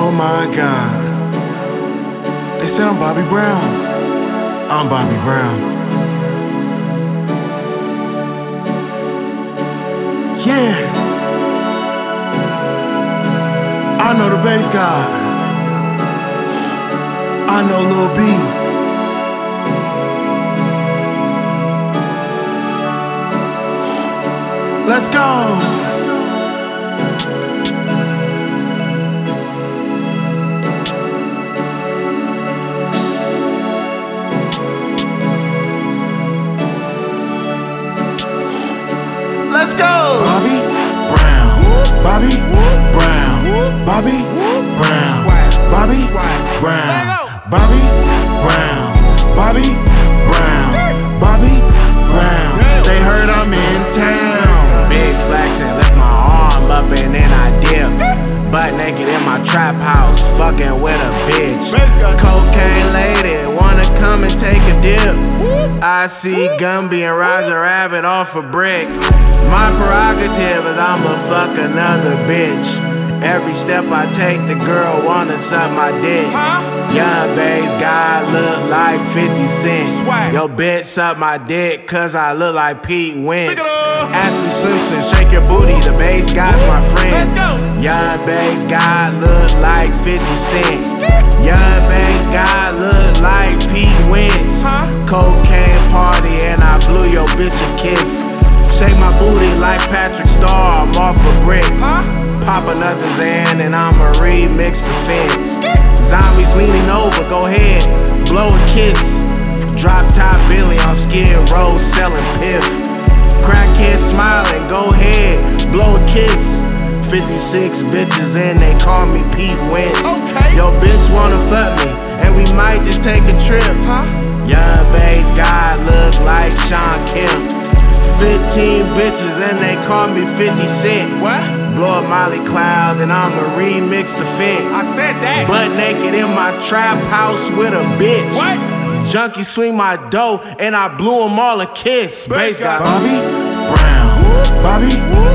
Oh my God. They said I'm Bobby Brown. I'm Bobby Brown. Yeah. I know the bass god. I know Lil B. Let's go. Let's go! Bobby Brown, Bobby Brown, Bobby Brown, Bobby Brown, Bobby Brown, Bobby Brown, Bobby Brown. They heard I'm in town. Big flex and lift my arm up and then I dip. Butt naked in my trap house, fucking with a bitch. Cocaine lady, wanna come and take a dip. I see Gumby and Roger Rabbit off a brick. My prerogative is I'ma fuck another bitch. Every step I take, the girl wanna suck my dick. Young bass guy look like 50 Cent. Yo bitch suck my dick cause I look like Pete Wentz. Ashley Simpson, shake your booty, the bass guy's my friend. Young bass guy look like 50 Cent. Young bass guy look like Pete Wentz. Cocaine party and I blew your bitch a kiss. Shake my booty like Patrick Star, I'm off a brick. Pop another Xan and I'ma remix the fence. Zombies leaning over, go ahead, blow a kiss. Drop top Billy on Skid Row selling piff. Crackhead smiling, go ahead, blow a kiss. 56 bitches and they call me Pete Wentz. Yo bitch wanna fuck me and we might just take a trip. Young bass guy look like Sean Kemp. 15 bitches and they call me 50 Cent. What? Blow up Molly Cloud and I'ma remix the fence. I said that. Butt naked in my trap house with a bitch. What? Junkie swing my dough and I blew them all a kiss. Bass guy. Bobby Brown, Bobby